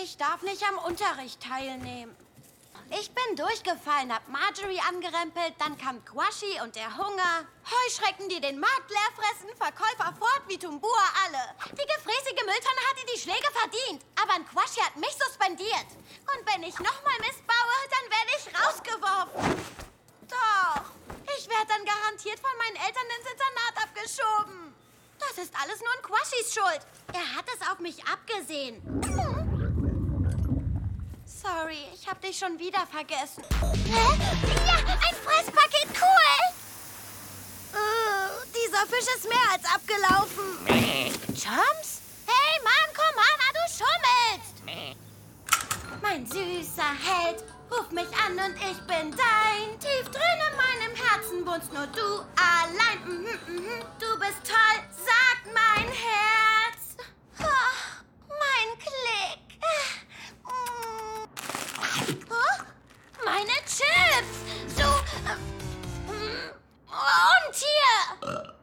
Ich darf nicht am Unterricht teilnehmen. Ich bin durchgefallen, hab Marjorie angerempelt, dann kam Quashi und der Hunger. Heuschrecken, die den Markt leer fressen, Verkäufer fort wie Tumbua alle. Die gefräßige Mülltonne hatte die Schläge verdient, aber ein Quashi hat mich suspendiert. Und wenn ich nochmal Mist baue, dann werde ich rausgeworfen. Doch, ich werde dann garantiert von meinen Eltern ins Internat abgeschoben. Das ist alles nur ein Quashis Schuld. Er hat es auf mich abgesehen. Sorry, ich hab dich schon wieder vergessen. Hä? Ja, ein Fresspaket, cool! Dieser Fisch ist mehr als abgelaufen. Chums? Hey, Mann, Commander, du schummelst! Mein süßer Held, ruf mich an und ich bin dein. Tief drin in meinem Herzen wohnst nur du allein. Du bist toll, sagt mein Herz. Oh, mein Klick. Oh, meine Chips! Du... Und hier!